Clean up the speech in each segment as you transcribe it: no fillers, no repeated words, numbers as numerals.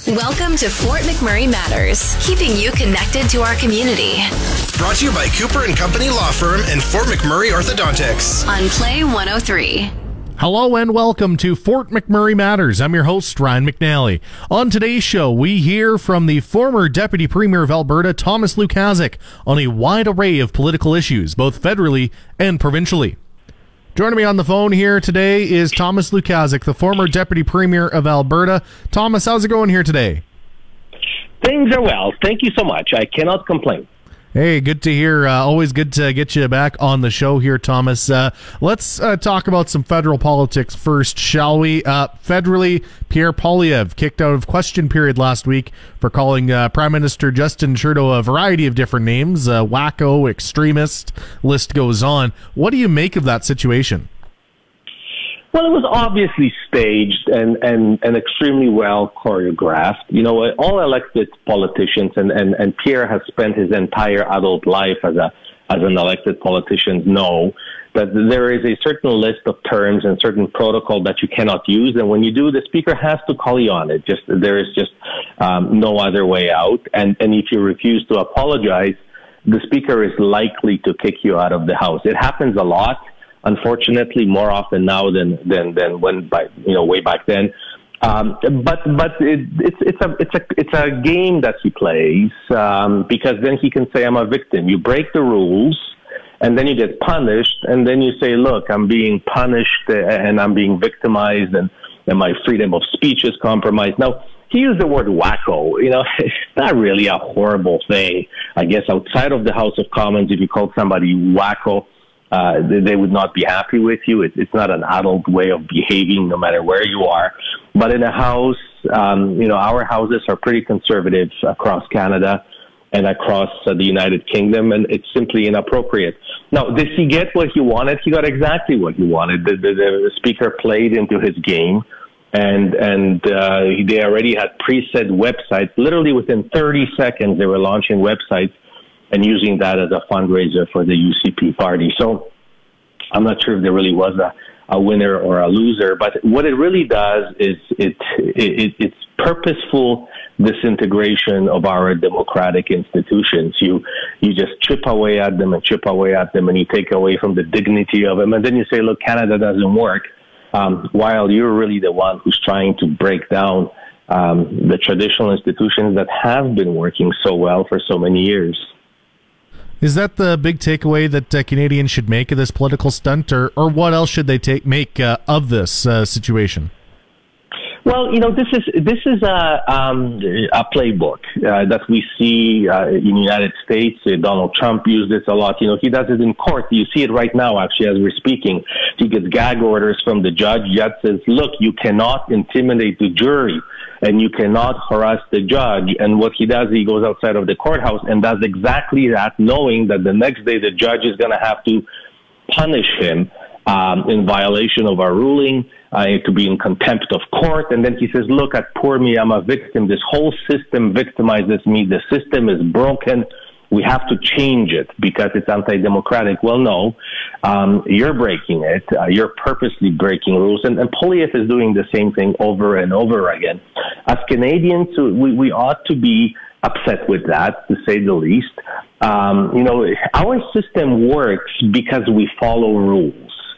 Welcome to Fort McMurray Matters, keeping you connected to our community. Brought to you by Cooper & Company Law Firm and Fort McMurray Orthodontics. On Play 103. Hello and welcome to Fort McMurray Matters. I'm your host, Ryan McNally. On today's show, we hear from the former Deputy Premier of Alberta, Thomas Lukaszuk, on a wide array of political issues, both federally and provincially. Joining me on the phone here today is Thomas Lukaszuk, the former Deputy Premier of Alberta. Thomas, how's it going here today? Things are well. Thank you so much. I cannot complain. Hey, good to hear. Always good to get you back on the show here, Thomas. Let's talk about some federal politics first, shall we? Federally, Pierre Poilievre kicked out of question period last week for calling Prime Minister Justin Trudeau a variety of different names, wacko, extremist, list goes on. What do you make of that situation? Well, it was obviously staged and extremely well choreographed. You know, all elected politicians, and Pierre has spent his entire adult life as an elected politician, know that there is a certain list of terms and certain protocol that you cannot use. And when you do, the speaker has to call you on it. There is just no other way out. And if you refuse to apologize, the speaker is likely to kick you out of the House. It happens a lot. Unfortunately, more often now than when way back then. But it's a game that he plays because then he can say, I'm a victim. You break the rules and then you get punished, and then you say, look, I'm being punished and I'm being victimized and my freedom of speech is compromised. Now, he used the word wacko. You know, it's not really a horrible thing. I guess outside of the House of Commons, if you called somebody wacko, they would not be happy with you. It's not an adult way of behaving, no matter where you are. But in a house, our houses are pretty conservative across Canada and across the United Kingdom, and it's simply inappropriate. Now, did he get what he wanted? He got exactly what he wanted. The speaker played into his game, and they already had preset websites. Literally within 30 seconds, they were launching websites and using that as a fundraiser for the UCP party. So I'm not sure if there really was a winner or a loser, but what it really does is it's purposeful disintegration of our democratic institutions. You just chip away at them, and you take away from the dignity of them, and then you say, look, Canada doesn't work, while you're really the one who's trying to break down the traditional institutions that have been working so well for so many years. Is that the big takeaway that Canadians should make of this political stunt, or what else should they make of this situation? Well, this is a playbook that we see in the United States. Donald Trump used this a lot. He does it in court. You see it right now, actually, as we're speaking. He gets gag orders from the judge. Judge says, look, you cannot intimidate the jury and you cannot harass the judge. And what he does, he goes outside of the courthouse and does exactly that, knowing that the next day the judge is going to have to punish him in violation of our ruling, to be in contempt of court. And then he says, look, at poor me, I'm a victim. This whole system victimizes me. The system is broken. We have to change it because it's anti-democratic. Well, no, you're breaking it. You're purposely breaking rules. And Poilievre is doing the same thing over and over again. As Canadians, we ought to be upset with that, to say the least. Our system works because we follow rules.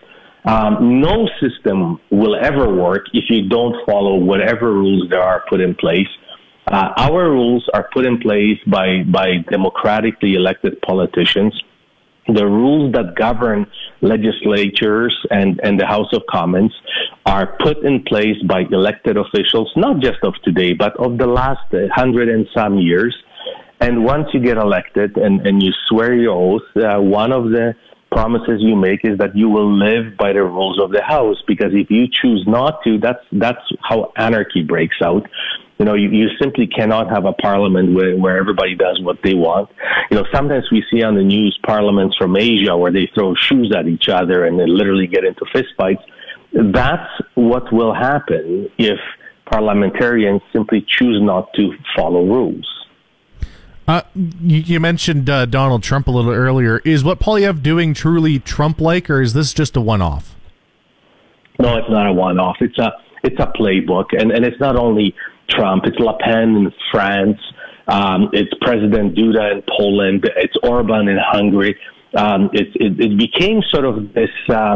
No system will ever work if you don't follow whatever rules there are put in place. Our rules are put in place by democratically elected politicians. The rules that govern legislatures and the House of Commons are put in place by elected officials, not just of today, but of the last 100 and some years. And once you get elected and you swear your oath, one of the promises you make is that you will live by the rules of the House, because if you choose not to, that's how anarchy breaks out. You simply cannot have a parliament where everybody does what they want. Sometimes we see on the news parliaments from Asia where they throw shoes at each other and they literally get into fistfights. That's what will happen if parliamentarians simply choose not to follow rules. You mentioned Donald Trump a little earlier. Is what Poilievre doing truly Trump-like, or is this just a one-off? No, it's not a one-off. It's a playbook, and it's not only Trump. It's Le Pen in France. It's President Duda in Poland. It's Orban in Hungary. It became sort of this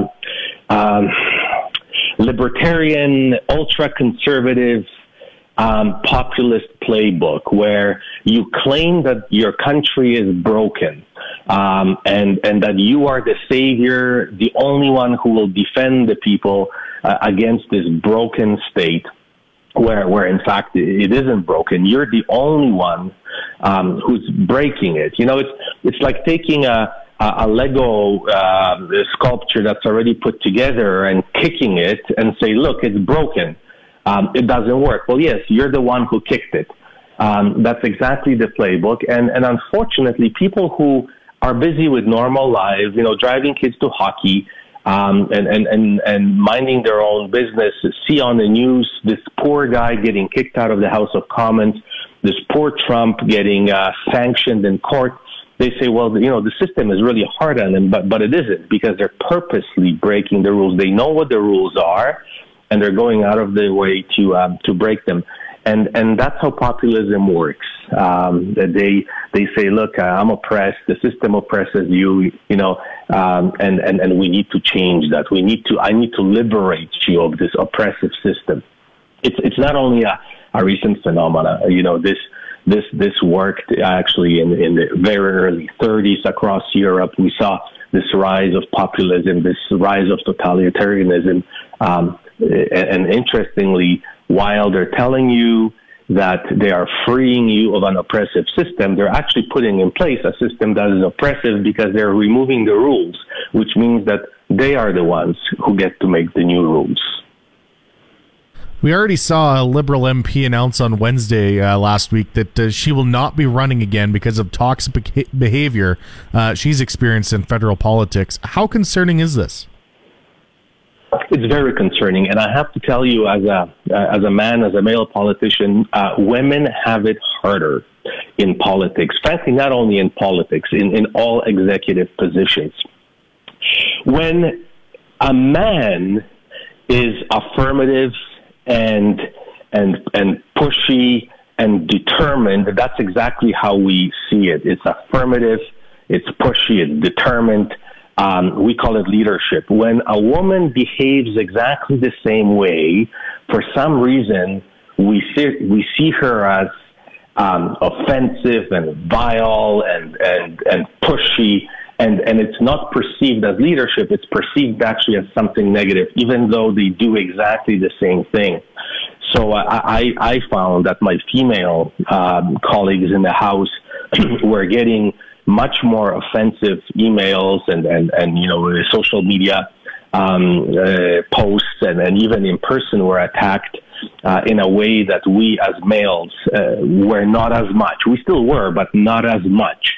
libertarian, ultra-conservative, populist playbook where you claim that your country is broken, and that you are the savior, the only one who will defend the people against this broken state, where in fact it isn't broken. You're the only one who's breaking it. It's like taking a Lego sculpture that's already put together and kicking it and say, look, it's broken. It doesn't work. Well, yes, you're the one who kicked it. That's exactly the playbook. And unfortunately, people who are busy with normal lives, driving kids to hockey, and minding their own business, see on the news this poor guy getting kicked out of the House of Commons, this poor Trump getting sanctioned in court. They say, well, the system is really hard on them, but it isn't, because they're purposely breaking the rules. They know what the rules are, and they're going out of their way to break them. And that's how populism works. They say, look, I'm oppressed. The system oppresses you, and we need to change that. I need to liberate you of this oppressive system. It's not only a recent phenomena. This worked actually in the very early 30s across Europe. We saw this rise of populism, this rise of totalitarianism, and interestingly, while they're telling you that they are freeing you of an oppressive system, they're actually putting in place a system that is oppressive because they're removing the rules, which means that they are the ones who get to make the new rules. We already saw a Liberal MP announce on Wednesday last week that she will not be running again because of toxic behavior she's experienced in federal politics. How concerning is this? It's very concerning, and I have to tell you, as a man, as a male politician, women have it harder in politics. Frankly, not only in politics, in all executive positions. When a man is affirmative and pushy and determined, that's exactly how we see it. It's affirmative, it's pushy, it's determined. We call it leadership. When a woman behaves exactly the same way, for some reason, we see her as offensive and vile and pushy, and it's not perceived as leadership. It's perceived actually as something negative, even though they do exactly the same thing. So I found that my female colleagues in the House were getting much more offensive emails and social media posts and even in person were attacked in a way that we as males were not as much. We still were, but not as much.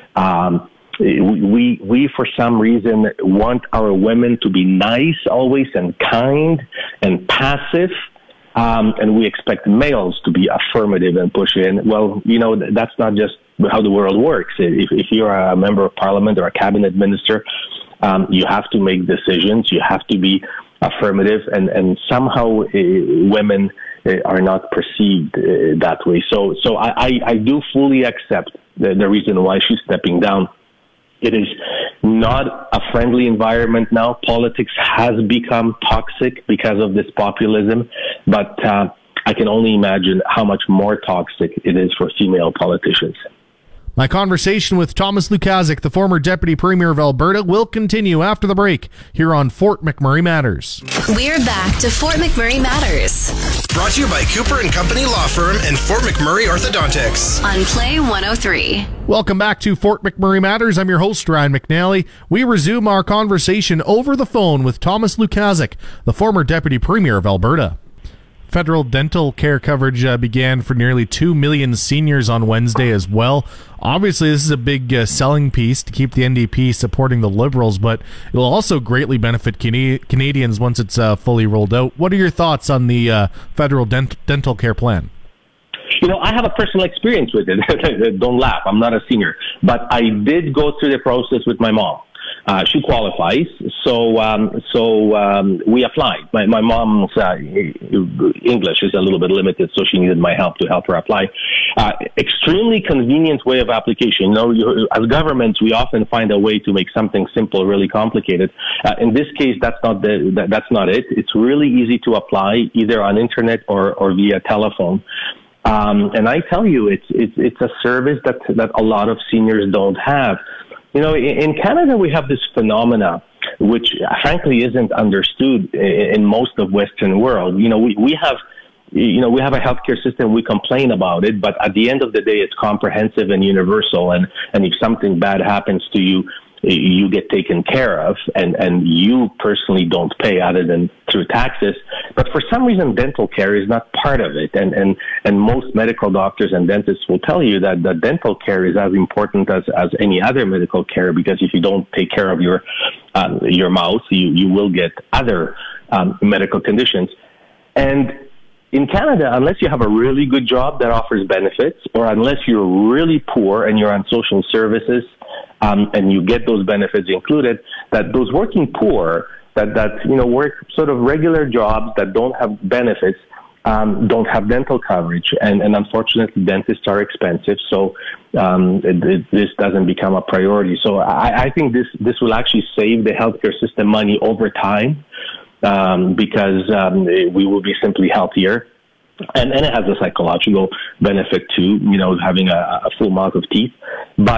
We for some reason want our women to be nice always and kind and passive. And we expect males to be affirmative and pushy. And well, that's not just how the world works. If you're a member of parliament or a cabinet minister, you have to make decisions. You have to be affirmative, and somehow women are not perceived that way. So I do fully accept the reason why she's stepping down. It is not a friendly environment now. Politics has become toxic because of this populism, but I can only imagine how much more toxic it is for female politicians. My conversation with Thomas Lukaszuk, the former Deputy Premier of Alberta, will continue after the break here on Fort McMurray Matters. We're back to Fort McMurray Matters. Brought to you by Cooper & Company Law Firm and Fort McMurray Orthodontics. On Play 103. Welcome back to Fort McMurray Matters. I'm your host, Ryan McNally. We resume our conversation over the phone with Thomas Lukaszuk, the former Deputy Premier of Alberta. Federal dental care coverage began for nearly 2 million seniors on Wednesday as well. Obviously, this is a big selling piece to keep the NDP supporting the Liberals, but it will also greatly benefit Canadians once it's fully rolled out. What are your thoughts on the federal dental care plan? I have a personal experience with it. Don't laugh. I'm not a senior. But I did go through the process with my mom. She qualifies, so we applied. My mom's English is a little bit limited, so she needed my help to help her apply. Extremely convenient way of application. As governments, we often find a way to make something simple really complicated. In this case, that's not it. It's really easy to apply either on internet or via telephone. And I tell you, it's a service that a lot of seniors don't have. In Canada, we have this phenomena, which frankly isn't understood in most of Western world. We have a healthcare system. We complain about it, but at the end of the day, it's comprehensive and universal. And if something bad happens to you, you get taken care of, and you personally don't pay other than through taxes. But for some reason, dental care is not part of it. And most medical doctors and dentists will tell you that the dental care is as important as any other medical care, because if you don't take care of your mouth, you will get other medical conditions. And in Canada, unless you have a really good job that offers benefits, or unless you're really poor and you're on social services, and you get those benefits included, that those working poor that work sort of regular jobs that don't have benefits don't have dental coverage, and unfortunately dentists are expensive, so this doesn't become a priority. So I think this will actually save the healthcare system money over time, because we will be simply healthier. And it has a psychological benefit too, having a full mouth of teeth. But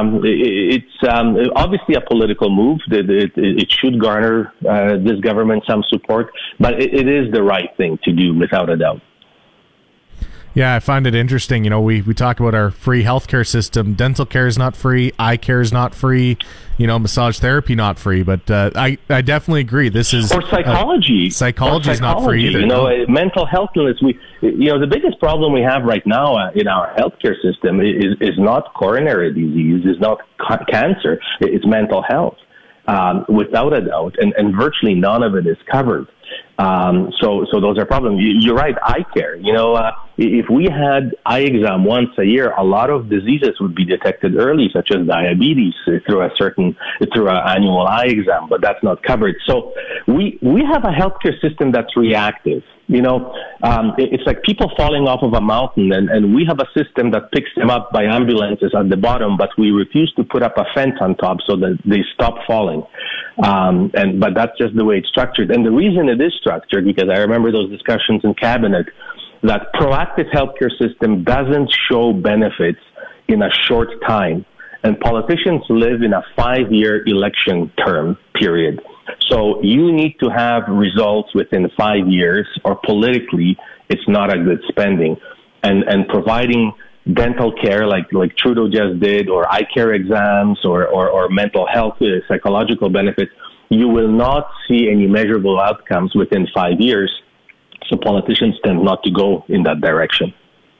it's obviously a political move. It should garner this government some support, but it is the right thing to do, without a doubt. Yeah, I find it interesting. We talk about our free healthcare system. Dental care is not free. Eye care is not free. Massage therapy not free. But I definitely agree. This is or psychology. Psychology is not free either. Mental health illness. The biggest problem we have right now in our healthcare system is not coronary disease, is not cancer. It's mental health, without a doubt, and virtually none of it is covered. So those are problems. You're right. Eye care. If we had eye exam once a year, a lot of diseases would be detected early, such as diabetes through an annual eye exam, but that's not covered. So we have a healthcare system that's reactive. It's like people falling off of a mountain, and we have a system that picks them up by ambulances at the bottom, but we refuse to put up a fence on top so that they stop falling. But that's just the way it's structured. And the reason it is structured, because I remember those discussions in cabinet, that proactive healthcare system doesn't show benefits in a short time. And politicians live in a 5-year election term period. So you need to have results within 5 years, or politically it's not a good spending. And providing dental care like Trudeau just did, or eye care exams, or mental health, psychological benefits, you will not see any measurable outcomes within 5 years. So politicians tend not to go in that direction.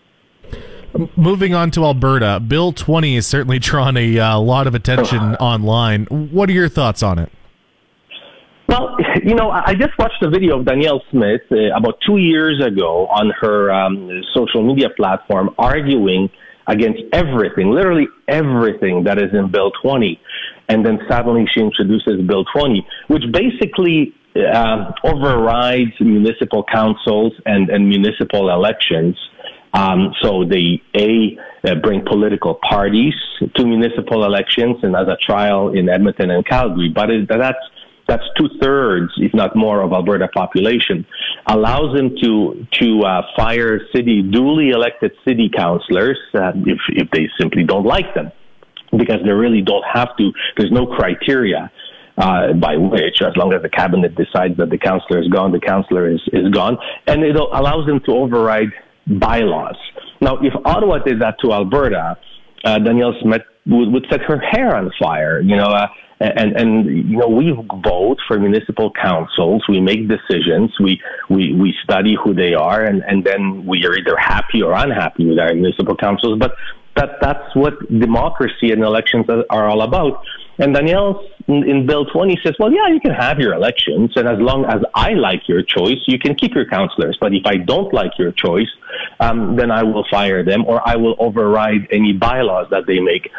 Moving on to Alberta, Bill 20 has certainly drawn a lot of attention online. What are your thoughts on it? Well, I just watched a video of Danielle Smith about 2 years ago on her social media platform, arguing against everything, literally everything that is in Bill 20. And then suddenly she introduces Bill 20, which basically overrides municipal councils and municipal elections. So they bring political parties to municipal elections, and as a trial in Edmonton and Calgary. But that's 2/3, if not more, of Alberta population. Allows them to fire duly elected city councillors if they simply don't like them, because they really don't have to. There's no criteria by which, as long as the cabinet decides that the councillor is gone, the councillor is gone. And it allows them to override bylaws. Now, if Ottawa did that to Alberta, Danielle Smith would set her hair on fire, and we vote for municipal councils. We make decisions. We study who they are, and then we are either happy or unhappy with our municipal councils. But that's what democracy and elections are all about. And Danielle, in Bill 20, says, well, yeah, you can have your elections, and as long as I like your choice, you can keep your councillors. But if I don't like your choice, then I will fire them, or I will override any bylaws that they make.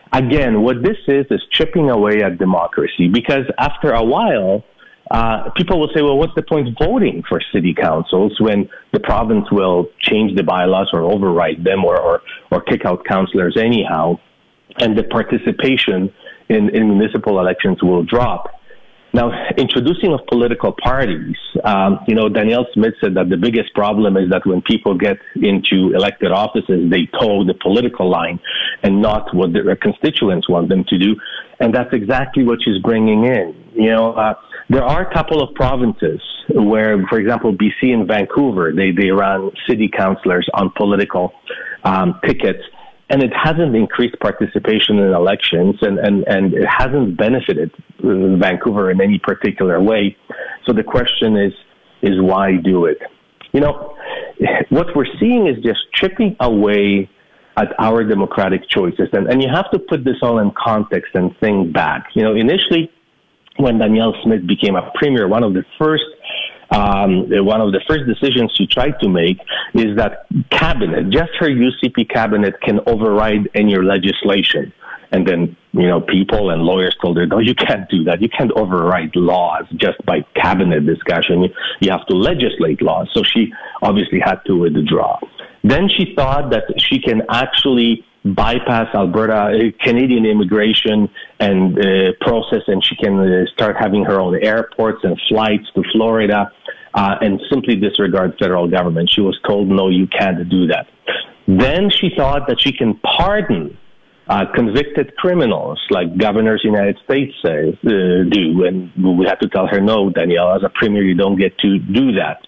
again, what this is chipping away at democracy, because after a while, people will say, well, what's the point of voting for city councils when the province will change the bylaws or override them or kick out councillors anyhow, and the participation in municipal elections will drop. Now, introducing of political parties, Danielle Smith said that the biggest problem is that when people get into elected offices, they toe the political line and not what their constituents want them to do. And that's exactly what she's bringing in. There are a couple of provinces where, for example, BC and Vancouver, they run city councillors on political tickets. And it hasn't increased participation in elections, and it hasn't benefited Vancouver in any particular way. So the question is why do it? What we're seeing is just chipping away at our democratic choices. And you have to put this all in context and think back. Initially, when Danielle Smith became a premier, one of the first decisions she tried to make is that cabinet, just her UCP cabinet, can override any legislation. And then, people and lawyers told her, no, you can't do that. You can't override laws just by cabinet discussion. You have to legislate laws. So she obviously had to withdraw. Then she thought that she can actually bypass Alberta, Canadian immigration and process, and she can start having her own airports and flights to Florida and simply disregard federal government. She was told, no, you can't do that. Then she thought that she can pardon convicted criminals like governors in the United States do. And we had to tell her, no, Danielle, as a premier, you don't get to do that.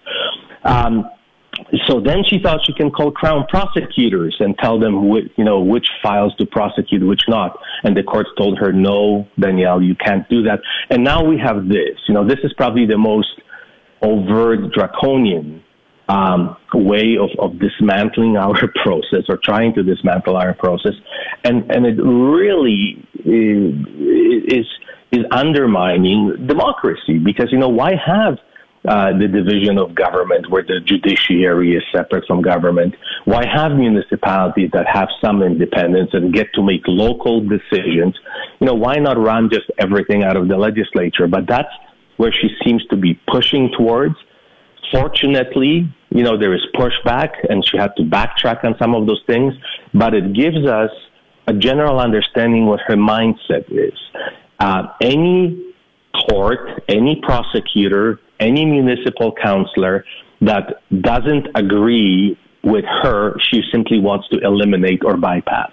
So then she thought she can call Crown prosecutors and tell them which files to prosecute, which not. And the courts told her, no, Danielle, you can't do that. And now we have this. This is probably the most overt, draconian way of dismantling our process or trying to dismantle our process. And it really is undermining democracy because, why have the division of government where the judiciary is separate from government? Why have municipalities that have some independence and get to make local decisions? Why not run just everything out of the legislature? But that's where she seems to be pushing towards. Fortunately, there is pushback and she had to backtrack on some of those things, but it gives us a general understanding what her mindset is. Any court, any prosecutor, any municipal councillor that doesn't agree with her, she simply wants to eliminate or bypass.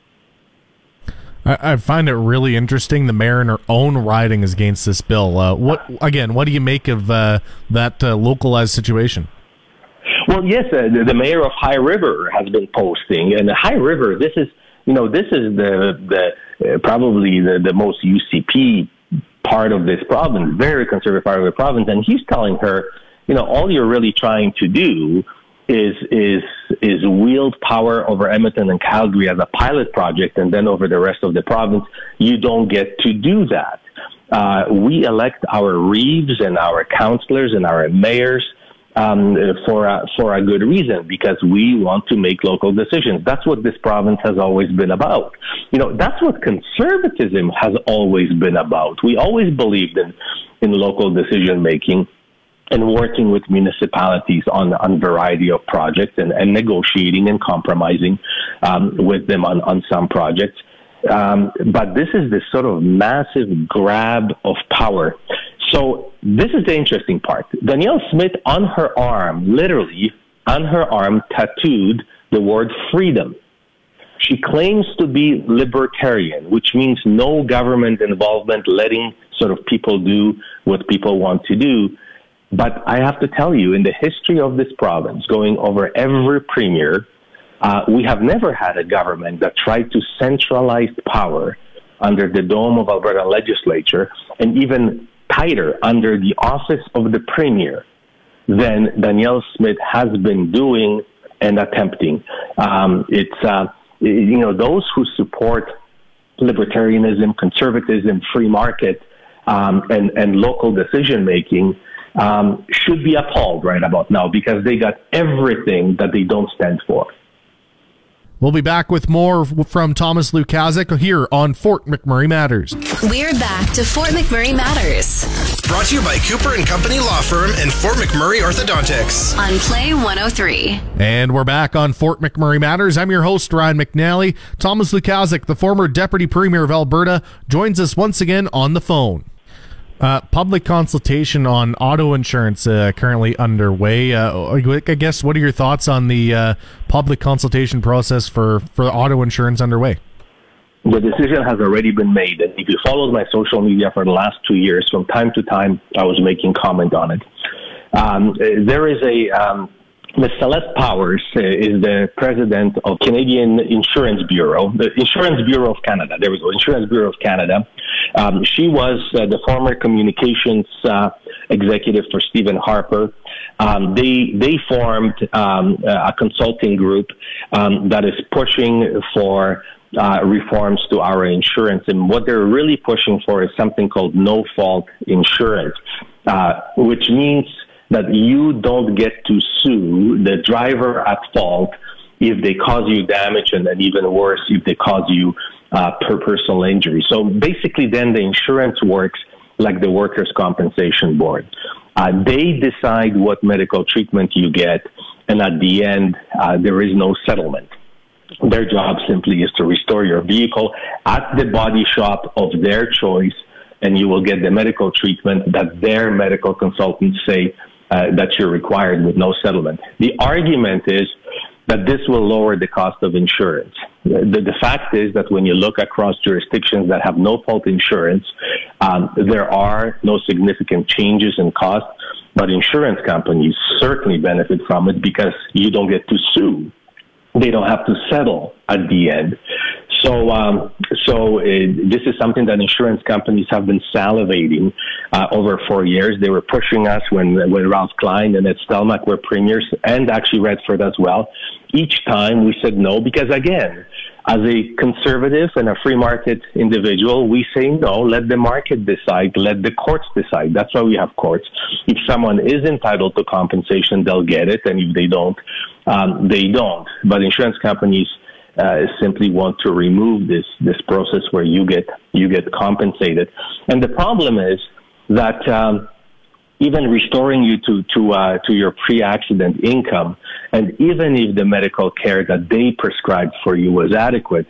I find it really interesting. The mayor in her own riding is against this bill. What do you make of that localized situation? Well, yes, the mayor of High River has been posting, and High River, this is the probably the most UCP part of this province, very conservative part of the province, and he's telling her, all you're really trying to do is wield power over Edmonton and Calgary as a pilot project, and then over the rest of the province, you don't get to do that. We elect our reeves and our councillors and our mayors for a good reason, because we want to make local decisions. That's what this province has always been about. That's what conservatism has always been about. We always believed in local decision making and working with municipalities on a variety of projects and negotiating and compromising with them on some projects. But this is this sort of massive grab of power. So this is the interesting part. Danielle Smith on her arm, literally on her arm, tattooed the word freedom. She claims to be libertarian, which means no government involvement, letting sort of people do what people want to do. But I have to tell you, in the history of this province, going over every premier, we have never had a government that tried to centralize power under the dome of Alberta legislature, and even tighter under the office of the premier than Danielle Smith has been doing and attempting. Those who support libertarianism, conservatism, free market, and local decision making should be appalled right about now, because they got everything that they don't stand for. We'll be back with more from Thomas Lukaszak here on Fort McMurray Matters. We're back to Fort McMurray Matters Brought to you by Cooper and Company Law Firm and Fort McMurray Orthodontics. on Play 103. And we're back on Fort McMurray Matters. I'm your host, Ryan McNally. Thomas Lukaszak, the former Deputy Premier of Alberta, joins us once again on the phone. Public consultation on auto insurance currently underway. I guess, what are your thoughts on the public consultation process for auto insurance underway? The decision has already been made, and if you followed my social media for the last 2 years, from time to time, I was making comment on it. There is Ms. Celeste Powers is the president of Canadian Insurance Bureau, the Insurance Bureau of Canada. There we go, Insurance Bureau of Canada. She was the former communications executive for Stephen Harper. They formed a consulting group that is pushing for reforms to our insurance. And what they're really pushing for is something called no-fault insurance, which means that you don't get to sue the driver at fault if they cause you damage, and then even worse, if they cause you personal injury. So basically then the insurance works like the Workers' Compensation Board. They decide what medical treatment you get, and at the end, there is no settlement. Their job simply is to restore your vehicle at the body shop of their choice, and you will get the medical treatment that their medical consultants say that you're required with no settlement. The argument is that this will lower the cost of insurance. The fact is that when you look across jurisdictions that have no-fault insurance, there are no significant changes in cost, but insurance companies certainly benefit from it because you don't get to sue. They don't have to settle at the end. So this is something that insurance companies have been salivating over 4 years. They were pushing us when Ralph Klein and Ed Stelmach were premiers, and actually Redford as well. Each time we said no, because again, as a conservative and a free market individual, we say no, let the market decide, let the courts decide. That's why we have courts. If someone is entitled to compensation, they'll get it, and if they don't, they don't. But insurance companies simply want to remove this process where you get compensated. And the problem is that even restoring you to your pre-accident income, and even if the medical care that they prescribed for you was adequate,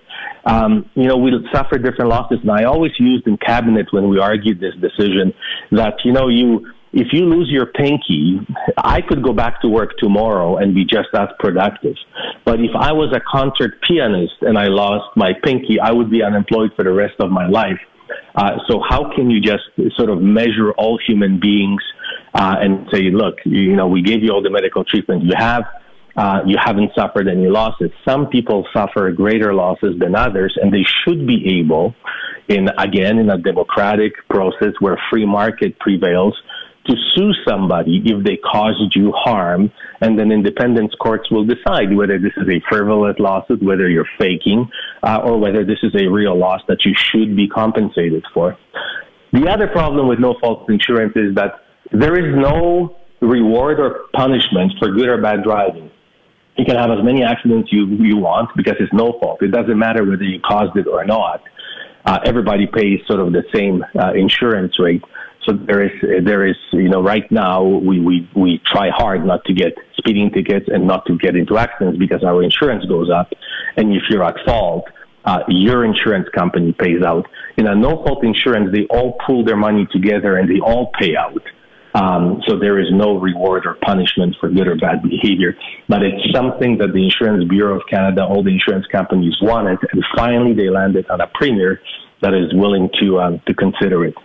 we'll suffer different losses. And I always used in cabinet when we argued this decision that, if you lose your pinky, I could go back to work tomorrow and be just as productive. But if I was a concert pianist and I lost my pinky, I would be unemployed for the rest of my life. So how can you just sort of measure all human beings and say, look, we gave you all the medical treatment you have. You haven't suffered any losses. Some people suffer greater losses than others, and they should be able, in a democratic process where free market prevails, to sue somebody if they caused you harm, and then independent courts will decide whether this is a frivolous lawsuit, whether you're faking, or whether this is a real loss that you should be compensated for. The other problem with no-fault insurance is that there is no reward or punishment for good or bad driving. You can have as many accidents you want because it's no fault. It doesn't matter whether you caused it or not. Everybody pays sort of the same insurance rate. So there is, right now we try hard not to get speeding tickets and not to get into accidents because our insurance goes up. And if you're at fault, your insurance company pays out. In a no-fault insurance, they all pool their money together and they all pay out. So there is no reward or punishment for good or bad behavior. But it's something that the Insurance Bureau of Canada, all the insurance companies wanted, and finally they landed on a premier that is willing to consider it.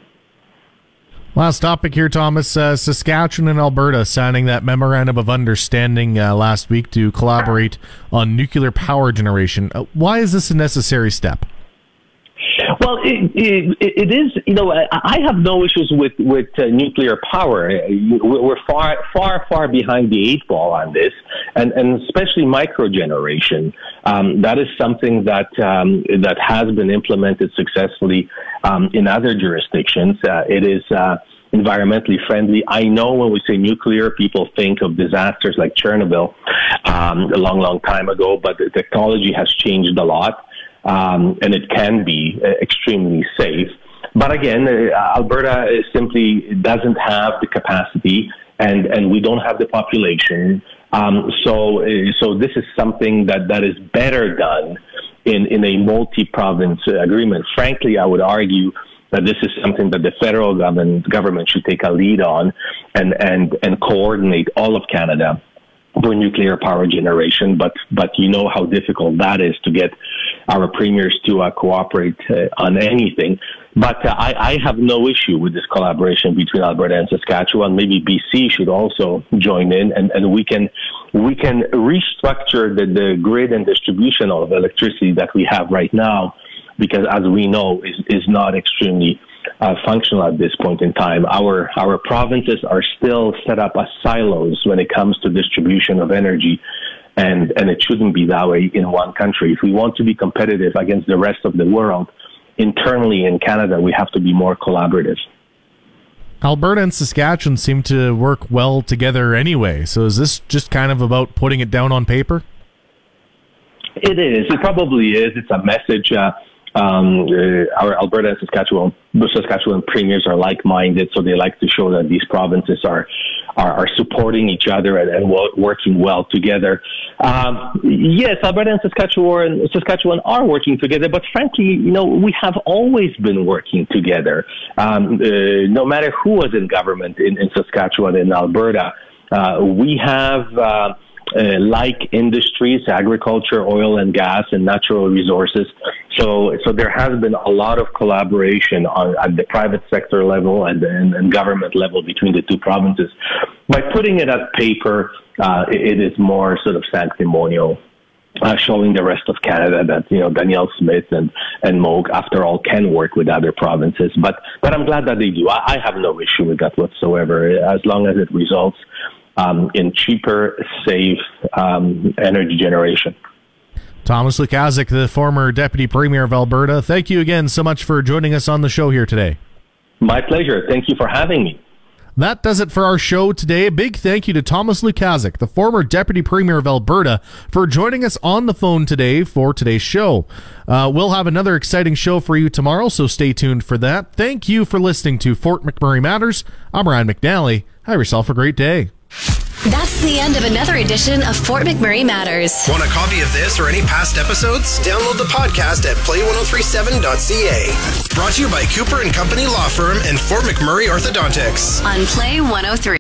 Last topic here, Thomas. Saskatchewan and Alberta signing that memorandum of understanding last week to collaborate on nuclear power generation. Why is this a necessary step? Well, it is. I have no issues with nuclear power. We're far behind the eight ball on this, and especially microgeneration. That is something that has been implemented successfully in other jurisdictions. It is environmentally friendly. I know when we say nuclear, people think of disasters like Chernobyl a long, long time ago, but the technology has changed a lot, and it can be extremely safe. But again, Alberta simply doesn't have the capacity, and we don't have the population. So this is something that is better done in a multi-province agreement. Frankly, I would argue that this is something that the federal government should take a lead on and coordinate all of Canada for nuclear power generation. But you know how difficult that is to get our premiers to cooperate on anything. But I have no issue with this collaboration between Alberta and Saskatchewan. Maybe BC should also join in, and we can restructure the grid and distribution of electricity that we have right now, because as we know is not extremely functional at this point in time. Our provinces are still set up as silos when it comes to distribution of energy. And it shouldn't be that way in one country. If we want to be competitive against the rest of the world, internally in Canada, we have to be more collaborative. Alberta and Saskatchewan seem to work well together anyway. So is this just kind of about putting it down on paper? It is. It probably is. It's a message. Our Alberta and Saskatchewan premiers are like-minded, so they like to show that these provinces are supporting each other and working well together. Yes, Alberta and Saskatchewan are working together, but frankly, we have always been working together. No matter who was in government in Saskatchewan and Alberta, we have like industries, agriculture, oil and gas, and natural resources. So there has been a lot of collaboration at the private sector level and government level between the two provinces. By putting it at paper, it is more sort of sanctimonial, showing the rest of Canada that Danielle Smith and Moog, after all, can work with other provinces. But I'm glad that they do. I have no issue with that whatsoever, as long as it results in cheaper, safe energy generation. Thomas Lukaszuk, the former Deputy Premier of Alberta, thank you again so much for joining us on the show here today. My pleasure. Thank you for having me. That does it for our show today. A big thank you to Thomas Lukaszuk, the former Deputy Premier of Alberta, for joining us on the phone today for today's show. We'll have another exciting show for you tomorrow, so stay tuned for that. Thank you for listening to Fort McMurray Matters. I'm Ryan McNally. Have yourself a great day. That's the end of another edition of Fort McMurray Matters. Want a copy of this or any past episodes? Download the podcast at play1037.ca. Brought to you by Cooper & Company Law Firm and Fort McMurray Orthodontics. On Play 103.